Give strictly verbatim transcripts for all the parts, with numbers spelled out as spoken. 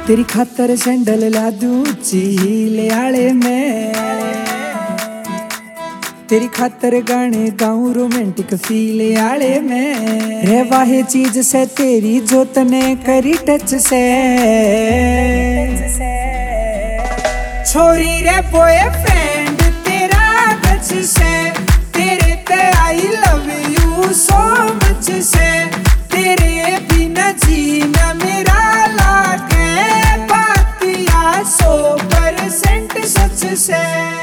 तेरी खातर सैंडल ला दूं हील आले में, तेरी खातर गाने गाऊं रोमांटिक फील आले में। रे वाहे चीज से तेरी जो तने करी टच से, छोरी रे बॉयफ्रेंड तेरा गच से, तेरे ते I love you so much से, तेरे बिना जीना मेरा लागे बातिया सौ परसेंट सच से।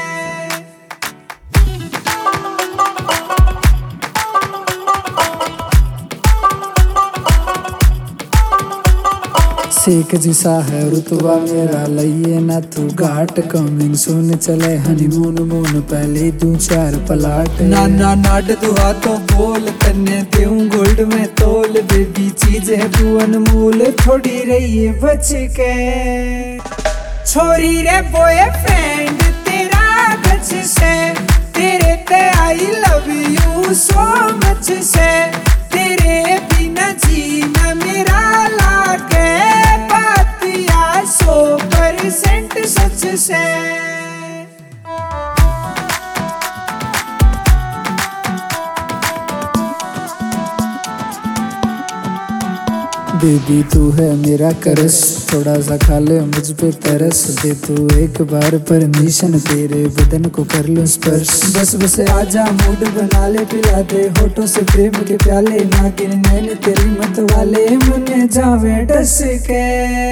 सेक जिसा है रुतबा मेरा लइए ना तू घाट, कमिंग सुन चले हनीमून मून पहले दूं चार पलाट। ना ना नाड दुआ तो बोल तन्ने देऊं गोल्ड में तोल, बेबी चीज है तू अनमोल थोड़ी रही बच के। छोरी रे बॉयफ्रेंड तेरा गच से, तेरे ते I love you so much से, तेरे बिना जीना मेरा लागे बातिया सौ परसेंट सच से। बेबी तू है मेरा करस, थोड़ा सा खा ले मुझ पे तरस, दे तू एक बार परमिशन तेरे बदन को कर लूं स्पर्श। बस बस आजा मूड बना ले, पिला दे होठों से प्रेम के प्याले, नागिन नैन तेरी मत वाले मुन्ने जावे डस के।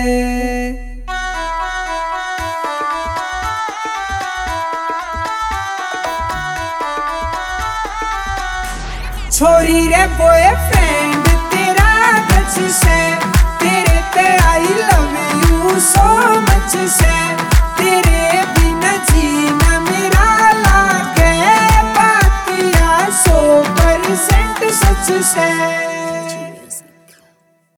छोरी रे बॉयफ्रेंड तेरा गच से, तेरे ते I love you so much से, तेरे बिना जीना मेरा लागे बातिया सौ परसेंट सच से।